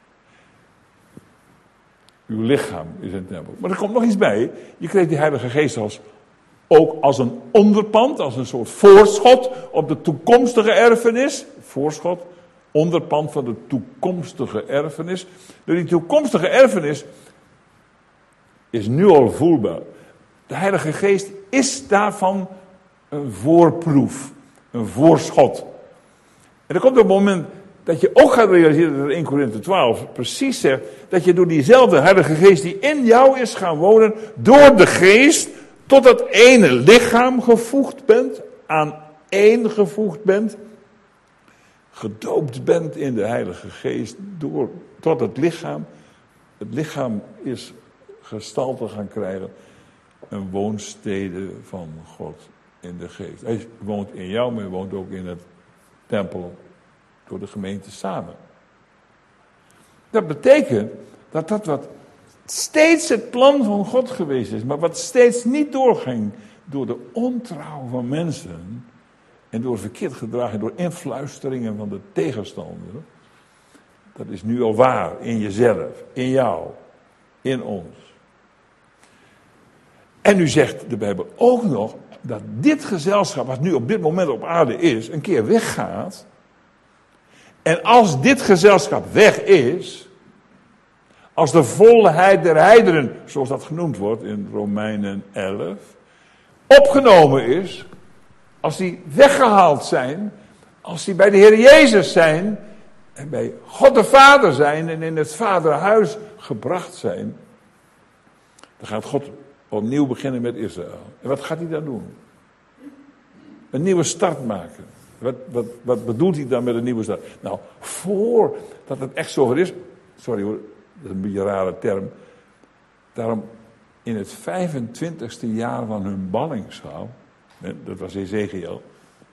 Uw lichaam is een tempel. Maar er komt nog iets bij. Je kreeg die Heilige Geest als, ook als een onderpand, als een soort voorschot op de toekomstige erfenis. Voorschot, onderpand van de toekomstige erfenis. Dus die toekomstige erfenis is nu al voelbaar. De Heilige Geest is daarvan een voorproef, een voorschot. En er komt op het moment dat je ook gaat realiseren dat er in Korinthe twaalf precies zegt, dat je door diezelfde Heilige Geest die in jou is gaan wonen, door de Geest tot dat ene lichaam gevoegd bent, aan één gevoegd bent, gedoopt bent in de Heilige Geest, door, tot het lichaam. Het lichaam is gestalte gaan krijgen, een woonstede van God in de Geest. Hij woont in jou, maar hij woont ook in het tempel door de gemeente samen. Dat betekent dat dat wat steeds het plan van God geweest is, maar wat steeds niet doorging door de ontrouw van mensen en door verkeerd gedrag en door influisteringen van de tegenstander, Dat is nu al waar, in jezelf, in jou, in ons. En nu zegt de Bijbel ook nog dat dit gezelschap, wat nu op dit moment op aarde is, een keer weggaat. En als dit gezelschap weg is, als de volheid der heidenen, zoals dat genoemd wordt in Romeinen elf, opgenomen is, als die weggehaald zijn, als die bij de Heer Jezus zijn en bij God de Vader zijn en in het Vaderhuis gebracht zijn, dan gaat God opnieuw beginnen met Israël. En wat gaat hij dan doen? Een nieuwe start maken. Wat, wat, wat bedoelt hij dan met een nieuwe start? Nou, voordat het echt zover is, sorry hoor, dat is een beetje een rare term. Daarom in het vijfentwintigste jaar van hun ballingschap, dat was Ezekiel.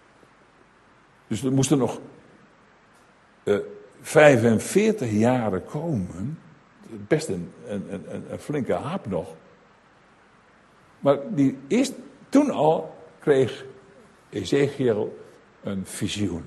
Dus er moesten nog uh, vijfenveertig jaren komen. Best een, een, een, een flinke hap nog. Maar die eerst, toen al kreeg Ezekiel een visioen.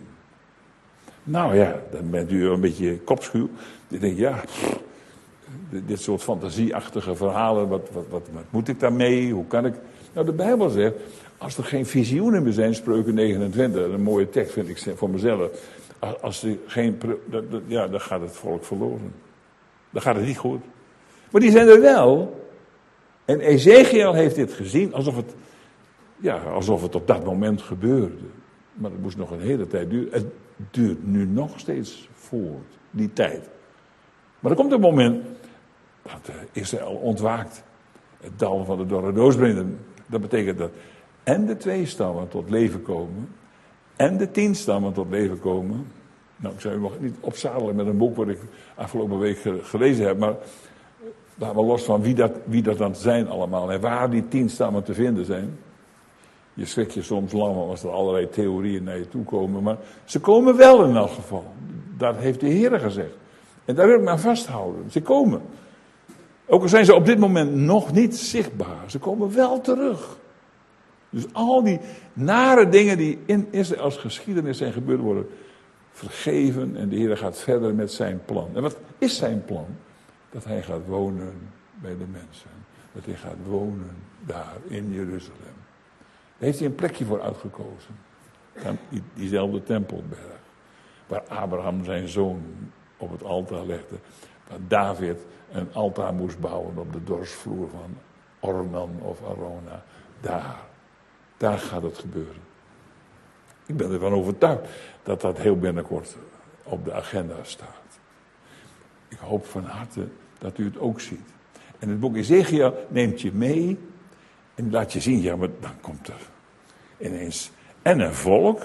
Nou ja, dan bent u een beetje kopschuw. Dan denk je, ja, pff, dit soort fantasieachtige verhalen, wat, wat, wat, wat moet ik daarmee? Hoe kan ik? Nou, de Bijbel zegt, als er geen visioenen meer zijn, Spreuken negenentwintig, een mooie tekst vind ik voor mezelf. Als er geen, ja, dan gaat het volk verloren. Dan gaat het niet goed. Maar die zijn er wel. En Ezekiel heeft dit gezien alsof het, ja, alsof het op dat moment gebeurde. Maar het moest nog een hele tijd duren. Het duurt nu nog steeds voort, die tijd. Maar er komt een moment dat Israël ontwaakt. Het dal van de dorre doosblinden. Dat betekent dat en de twee stammen tot leven komen. En de tien stammen tot leven komen. Nou, ik zou u nog niet opzadelen met een boek wat ik afgelopen week gelezen heb. Maar laten we los van wie dat, wie dat dan zijn allemaal. En waar die tien stammen te vinden zijn. Je schrikt je soms lam als er allerlei theorieën naar je toe komen. Maar ze komen wel in elk geval. Dat heeft de Heer gezegd. En daar wil ik me aan vasthouden. Ze komen. Ook al zijn ze op dit moment nog niet zichtbaar. Ze komen wel terug. Dus al die nare dingen die in Israëls geschiedenis zijn gebeurd worden vergeven. En de Heer gaat verder met zijn plan. En wat is zijn plan? Dat hij gaat wonen bij de mensen. Dat hij gaat wonen daar in Jeruzalem. Daar heeft hij een plekje voor uitgekozen. Aan die, diezelfde tempelberg. Waar Abraham zijn zoon op het altaar legde. Waar David een altaar moest bouwen op de dorsvloer van Ornan of Arona. Daar. Daar gaat het gebeuren. Ik ben ervan overtuigd dat dat heel binnenkort op de agenda staat. Ik hoop van harte dat u het ook ziet. En het boek Ezekiel neemt je mee en laat je zien, ja, maar dan komt er ineens en een volk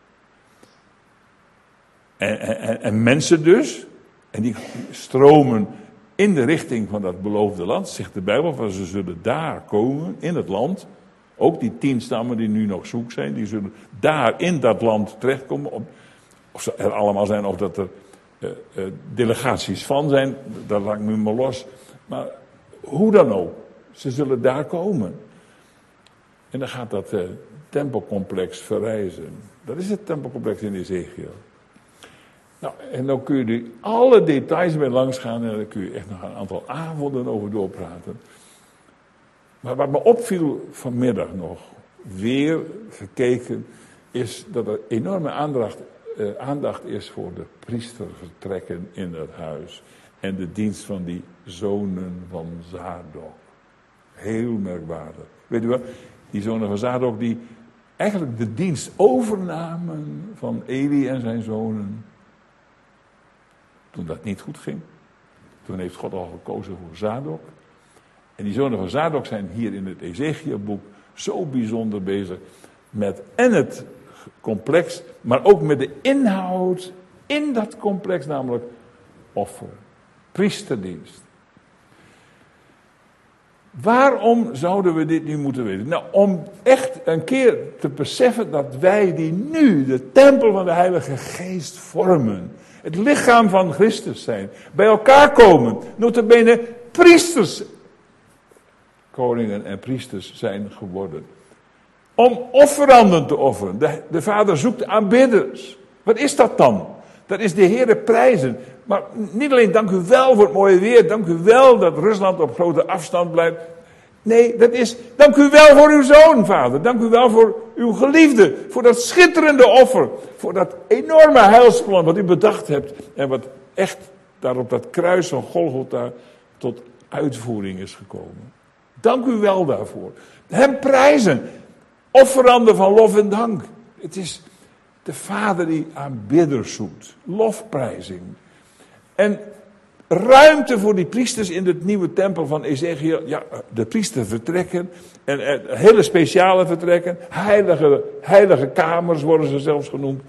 en, en, en mensen dus, en die stromen in de richting van dat beloofde land, zegt de Bijbel, van ze zullen daar komen, in het land. Ook die tien stammen die nu nog zoek zijn, die zullen daar in dat land terechtkomen. Of, of ze er allemaal zijn, of dat er uh, uh, delegaties van zijn, dat laat ik nu maar los. Maar hoe dan ook, ze zullen daar komen. En dan gaat dat uh, tempelcomplex verrijzen. Dat is het tempelcomplex in Ezekiel. Nou, en dan kun je die, alle details mee langs gaan en dan kun je echt nog een aantal avonden over doorpraten. Maar wat me opviel vanmiddag nog, weer gekeken, is dat er enorme aandacht, eh, aandacht is voor de priestervertrekken in het huis. En de dienst van die zonen van Zadok. Heel merkwaardig. Weet u wat? Die zonen van Zadok die eigenlijk de dienst overnamen van Eli en zijn zonen. Toen dat niet goed ging. Toen heeft God al gekozen voor Zadok. En die zonen van Zadok zijn hier in het Ezekielboek zo bijzonder bezig met en het complex, maar ook met de inhoud in dat complex, namelijk offer, priesterdienst. Waarom zouden we dit nu moeten weten? Nou, om echt een keer te beseffen dat wij die nu de tempel van de Heilige Geest vormen, het lichaam van Christus zijn, bij elkaar komen, nota bene priesters, koningen en priesters zijn geworden. Om offeranden te offeren. De, de Vader zoekt aanbidders. Wat is dat dan? Dat is de Heere prijzen. Maar niet alleen dank u wel voor het mooie weer. Dank u wel dat Rusland op grote afstand blijft. Nee, dat is dank u wel voor uw zoon, vader. Dank u wel voor uw geliefde. Voor dat schitterende offer. Voor dat enorme heilsplan wat u bedacht hebt. En wat echt daar op dat kruis van Golgotha tot uitvoering is gekomen. Dank u wel daarvoor. Hem prijzen. Offeranden van lof en dank. Het is de Vader die aanbidders zoekt. Lofprijzing. En ruimte voor die priesters in het nieuwe tempel van Ezechiel. Ja, de priesters vertrekken. En, en hele speciale vertrekken. Heilige, heilige kamers worden ze zelfs genoemd.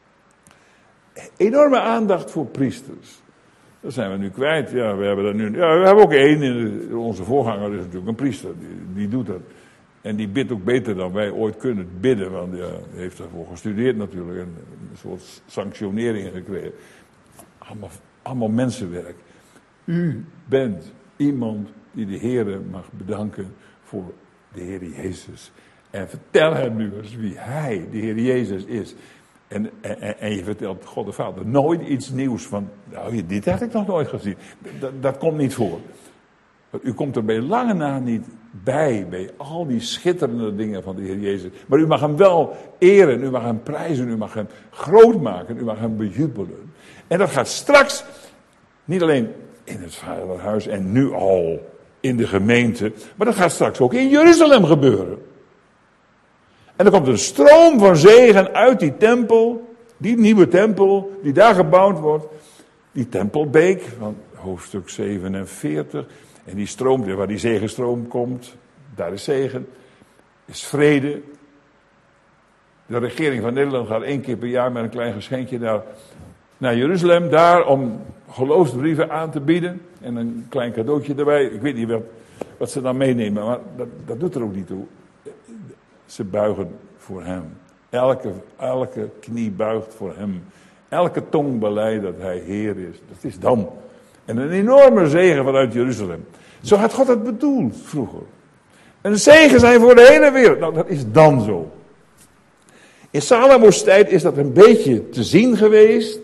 Enorme aandacht voor priesters. Dat zijn we nu kwijt. Ja, we hebben er nu. Ja, we hebben ook één. In onze voorganger is natuurlijk een priester. Die, die doet dat. En die bidt ook beter dan wij ooit kunnen bidden. Want ja, hij heeft daarvoor gestudeerd natuurlijk. En een soort sanctionering gekregen. Allemaal, allemaal mensenwerk. U bent iemand die de Heere mag bedanken voor de Heer Jezus. En vertel hem nu eens wie hij, de Heer Jezus, is. En, en, en je vertelt God de Vader nooit iets nieuws van, nou, dit heb ik nog nooit gezien. Dat, dat komt niet voor. U komt er bij lange na niet bij, bij al die schitterende dingen van de Heer Jezus. Maar u mag hem wel eren, u mag hem prijzen, u mag hem groot maken, u mag hem bejubelen. En dat gaat straks, niet alleen in het Vaderhuis en nu al in de gemeente, maar dat gaat straks ook in Jeruzalem gebeuren. En er komt een stroom van zegen uit die tempel, die nieuwe tempel, die daar gebouwd wordt. Die tempelbeek van hoofdstuk zevenenveertig. En die stroom, waar die zegenstroom komt, daar is zegen, is vrede. De regering van Nederland gaat één keer per jaar met een klein geschenkje naar, naar Jeruzalem, daar om geloofsbrieven aan te bieden. En een klein cadeautje erbij. Ik weet niet wat, wat ze dan meenemen, maar dat, dat doet er ook niet toe. Ze buigen voor hem. Elke, elke knie buigt voor hem. Elke tong beleidt dat hij Heer is. Dat is dan. En een enorme zegen vanuit Jeruzalem. Zo had God het bedoeld vroeger. Een zegen zijn voor de hele wereld. Nou, dat is dan zo. In Salomo's tijd is dat een beetje te zien geweest.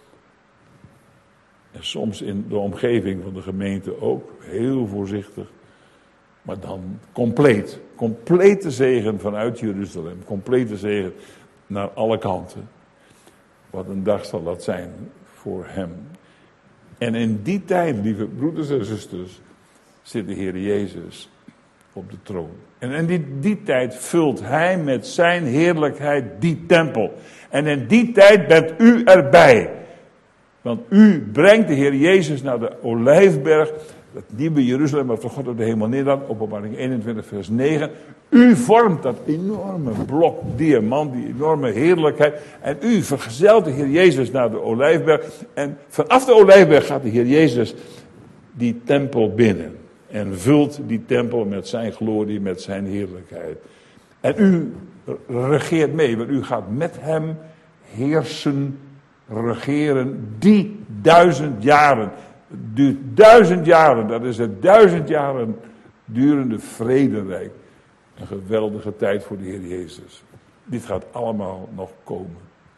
En soms in de omgeving van de gemeente ook. Heel voorzichtig. Maar dan compleet. Complete zegen vanuit Jeruzalem. Complete zegen naar alle kanten. Wat een dag zal dat zijn voor hem. En in die tijd, lieve broeders en zusters, zit de Heer Jezus op de troon. En in die, die tijd vult hij met zijn heerlijkheid die tempel. En in die tijd bent u erbij. Want u brengt de Heer Jezus naar de Olijfberg. Dat nieuwe Jeruzalem, wat God op de hemel neerdaalt, Openbaring eenentwintig vers negen. U vormt dat enorme blok diamant, die enorme heerlijkheid. En u vergezelt de Heer Jezus naar de Olijfberg. En vanaf de Olijfberg gaat de Heer Jezus die tempel binnen. En vult die tempel met zijn glorie, met zijn heerlijkheid. En u regeert mee, want u gaat met hem heersen, regeren, die duizend jaren. Het duurt duizend jaren, dat is het duizend jaren durende vrederijk. Een geweldige tijd voor de Heer Jezus. Dit gaat allemaal nog komen.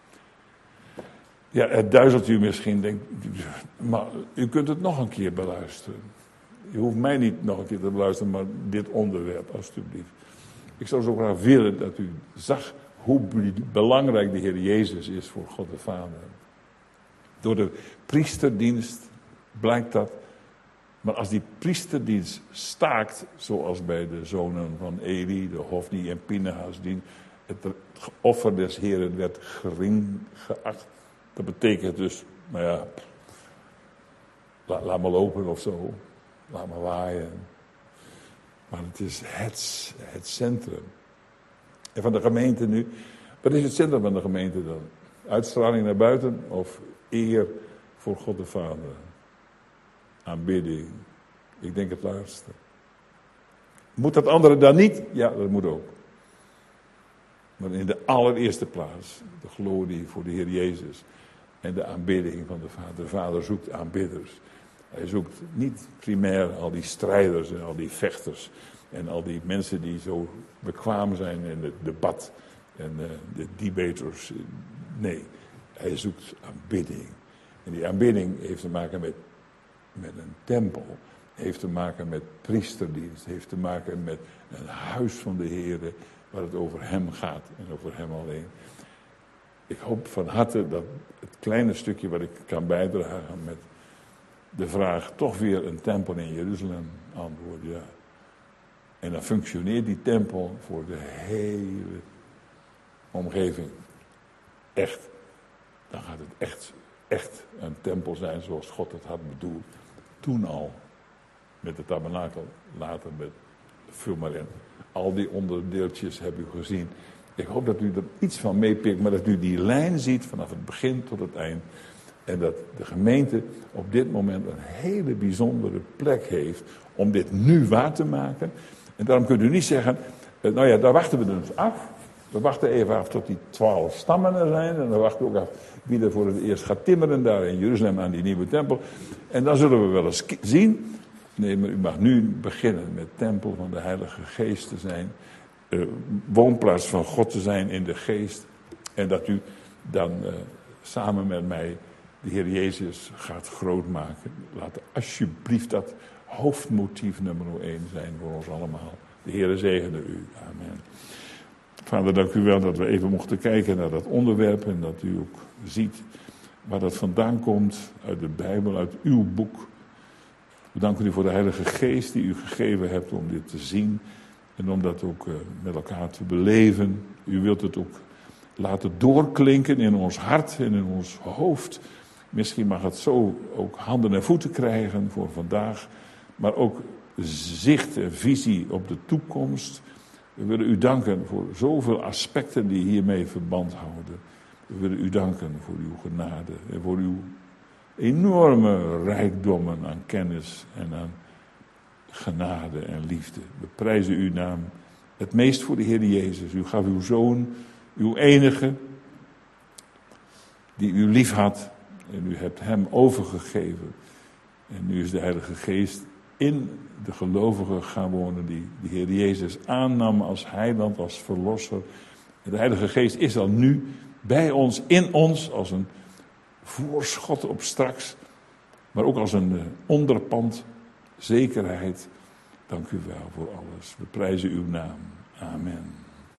Ja, het duizelt u misschien, denk, maar u kunt het nog een keer beluisteren. Je hoeft mij niet nog een keer te beluisteren, maar dit onderwerp, alstublieft. Ik zou zo graag willen dat u zag hoe belangrijk de Heer Jezus is voor God de Vader. Door de priesterdienst blijkt dat. Maar als die priesterdienst staakt, zoals bij de zonen van Eli, de Hofni en Pinehas, die het offer des Heren werd gering geacht. Dat betekent dus, nou ja, laat, laat maar lopen of zo. Laat maar waaien. Maar het is het, het centrum. En van de gemeente nu, wat is het centrum van de gemeente dan? Uitstraling naar buiten of eer voor God de Vader? Aanbidding. Ik denk het laatste. Moet dat andere dan niet? Ja, dat moet ook. Maar in de allereerste plaats de glorie voor de Heer Jezus en de aanbidding van de Vader. De Vader zoekt aanbidders. Hij zoekt niet primair al die strijders en al die vechters en al die mensen die zo bekwaam zijn in het debat en uh, de debaters. Nee, Hij zoekt aanbidding. En die aanbidding heeft te maken met, met een tempel. Heeft te maken met priesterdienst. Heeft te maken met een huis van de Heer. Waar het over hem gaat en over hem alleen. Ik hoop van harte dat het kleine stukje wat ik kan bijdragen met de vraag toch weer een tempel in Jeruzalem antwoord ja. En dan functioneert die tempel voor de hele omgeving. Echt. Dan gaat het echt, echt een tempel zijn zoals God het had bedoeld. Toen al. Met de tabernakel. Later met vul maar in. Al die onderdeeltjes heb u gezien. Ik hoop dat u er iets van meepikt. Maar dat u die lijn ziet vanaf het begin tot het eind. En dat de gemeente op dit moment een hele bijzondere plek heeft. Om dit nu waar te maken. En daarom kunt u niet zeggen. Nou ja, daar wachten we dus af. We wachten even af tot die twaalf stammen er zijn. En dan wachten we ook af wie er voor het eerst gaat timmeren daar in Jeruzalem aan die nieuwe tempel. En dan zullen we wel eens zien. Nee, maar u mag nu beginnen met tempel van de Heilige Geest te zijn. Uh, woonplaats van God te zijn in de geest. En dat u dan uh, samen met mij de Heer Jezus gaat grootmaken. Laat alsjeblieft dat hoofdmotief nummer één zijn voor ons allemaal. De Heer zegene u. Amen. Vader, dank u wel dat we even mochten kijken naar dat onderwerp. En dat u ook ziet waar dat vandaan komt. Uit de Bijbel, uit uw boek. We danken u voor de Heilige Geest die u gegeven hebt om dit te zien. En om dat ook uh, met elkaar te beleven. U wilt het ook laten doorklinken in ons hart en in ons hoofd. Misschien mag het zo ook handen en voeten krijgen voor vandaag. Maar ook zicht en visie op de toekomst. We willen u danken voor zoveel aspecten die hiermee verband houden. We willen u danken voor uw genade en voor uw enorme rijkdommen aan kennis en aan genade en liefde. We prijzen uw naam het meest voor de Heer Jezus. U gaf uw Zoon, uw enige, die u lief had. En u hebt hem overgegeven. En nu is de Heilige Geest in de gelovigen gaan wonen die de Heer Jezus aannam als heiland, als verlosser. En de Heilige Geest is al nu bij ons, in ons, als een voorschot op straks. Maar ook als een onderpand, zekerheid. Dank u wel voor alles. We prijzen uw naam. Amen.